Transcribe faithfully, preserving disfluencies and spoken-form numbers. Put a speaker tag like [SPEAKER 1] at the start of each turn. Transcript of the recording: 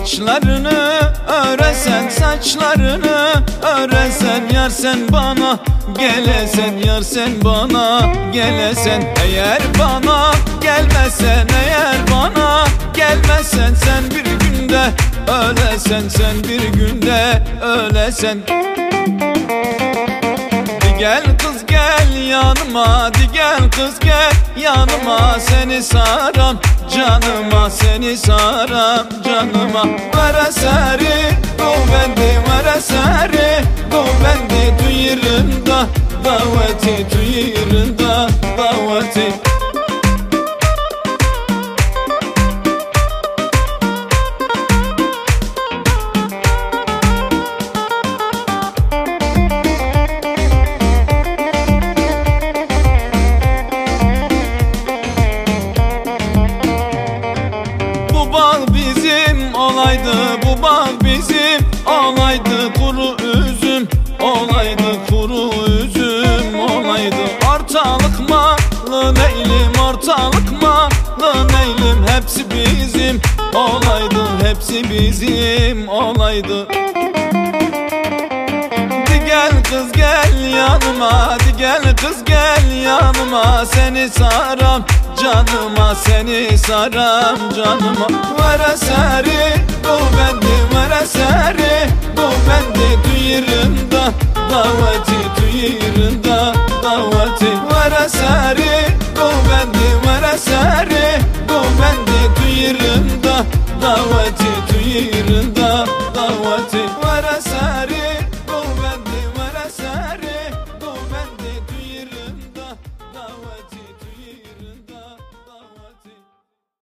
[SPEAKER 1] Saçlarını öresen, saçlarını öresen, yar sen bana gelesen, yar sen bana gelesen. Eğer bana gelmesen, eğer bana gelmesen, sen bir günde ölesen, sen bir günde ölesen. Di gel kız gel yanıma, di gel kız gel yanıma, seni saram canıma, seni saram canıma. Ver eseri kuvvendi, ver eseri kuvvendi, tuyirinde daveti, tuyirinde daveti. Bu bağ bizim olaydı, bu bağ bizim olaydı, kuru üzüm olaydı, kuru üzüm olaydı. Ortalık malı neylim, ortalık malı neylim, hepsi bizim olaydı, hepsi bizim olaydı. Di gel kız gel yanıma, di gel kız gel yanıma, seni saram canıma, seni saram canıma. Ver eseri kuvvendi, ver eseri kuvvendi, tuyirinde daveti, tuyirinde daveti. Ver eseri kuvvendi, ver eseri kuvvendi, tuyirinde daveti.